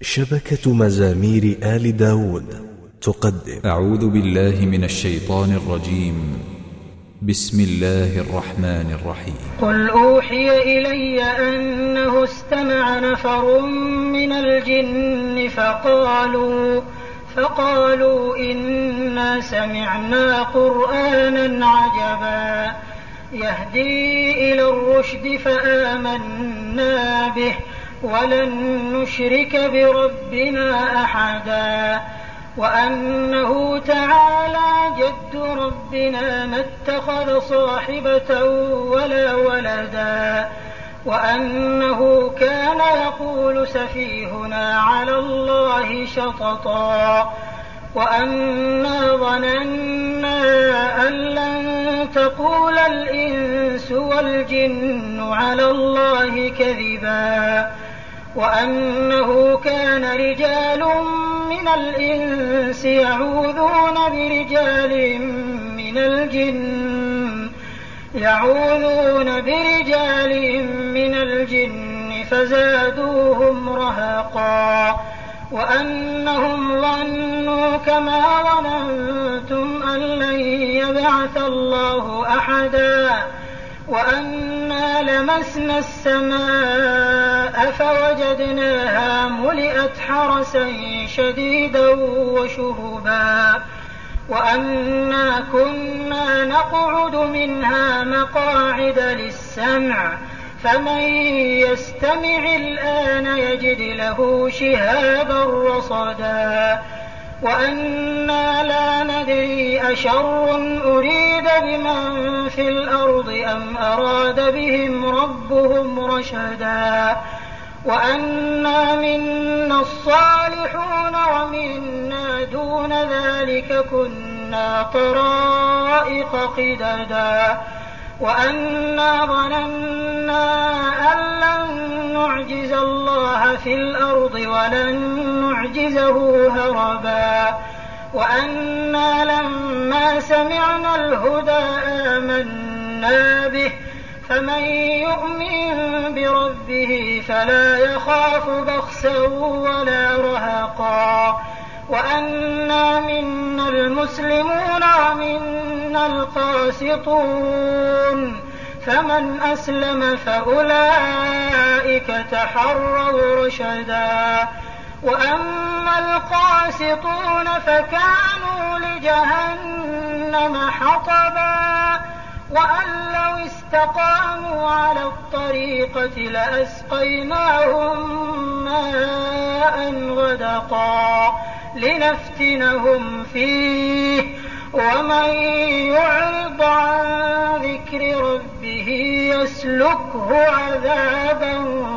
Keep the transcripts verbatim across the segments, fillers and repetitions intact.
شبكة مزامير آل داود تقدم. أعوذ بالله من الشيطان الرجيم. بسم الله الرحمن الرحيم. قل أوحي إلي أنه استمع نفر من الجن فقالوا فقالوا إنا سمعنا قرآنا عجبا يهدي إلى الرشد فآمنا به ولن نشرك بربنا أحدا وأنه تعالى جد ربنا ما اتخذ صاحبة ولا ولدا وأنه كان يقول سفيهنا على الله شططا وأنا ظننا أن لن تقول الإنس والجن على الله كذبا وأنه كان رجال من الإنس يعوذون برجال من الجن يعوذون برجال من الجن فزادوهم رهقا وأنهم ظنوا كما ظننتم أن لن يبعث الله أحدا وأنا لمسنا السماء فوجدناها ملئت حرسا شديدا وشهبا وأنا كنا نقعد منها مقاعد للسمع فمن يستمع الآن يجد له شهابا رصدا وأنا لا ندري أشر أريد بمن في الأرض أم أراد بهم ربهم رشدا وأنا منا الصالحون ومنا دون ذلك كنا طرائق قددا وأنا ظننا أن لن نعجز الله في الأرض ولن نعجزه هربا وأنا لما سمعنا الهدى آمنا به فمن يؤمن بربه فلا يخاف بخسا ولا رهقا وأنا منا المسلمون ومنا القاسطون فمن أسلم فأولئك تحروا رشدا وأما القاسطون فكانوا لجهنم حطبا وأن لو استقاموا على الطريقة لأسقيناهم ماء غدقا لنفتنهم فيه ومن يعرض عن ذكر ربه يسلكه عذابا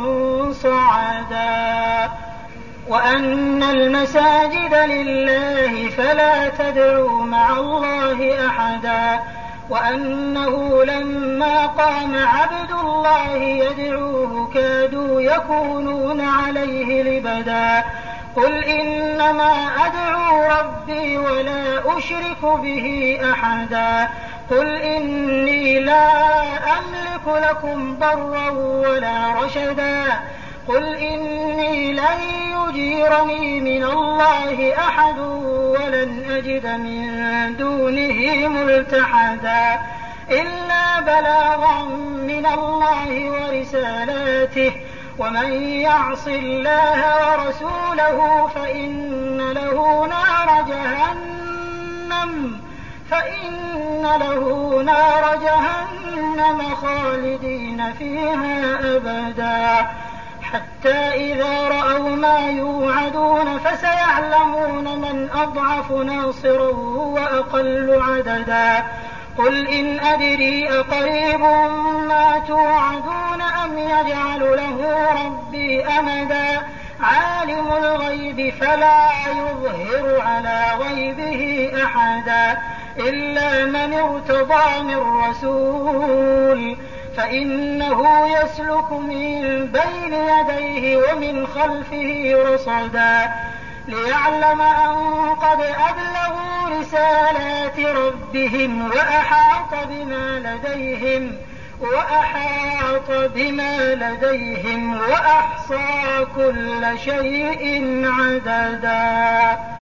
صعدا وأن المساجد لله فلا تدعوا مع الله أحدا وأنه لما قام عبد الله يدعوه كادوا يكونون عليه لبدا قل إنما أدعو ربي ولا أشرك به أحدا قل إني لا أملك لكم ضرا ولا رشدا قل إني لن يجيرني من الله أحد ولن أجد من دونه ملتحدا إلا بلاغا من الله ورسالاته ومن يعص الله ورسوله فإن له نار جهنم فإن له نار جهنم خالدين فيها أبدا حتى إذا رأوا ما يوعدون فسيعلمون من أضعف ناصرا وأقل عددا قل إن أدري أقريب ما توعدون أم يجعل له ربي أمدا عالم الغيب فلا يظهر على غيبه أحدا إلا من ارتضى من رسول فإنه يسلك من بين يديه ومن خلفه رصدا ليعلم أن قد أبلغوا رسالات ربهم وأحاط بما لديهم وأحاط بما لديهم وأحصى كل شيء عددا.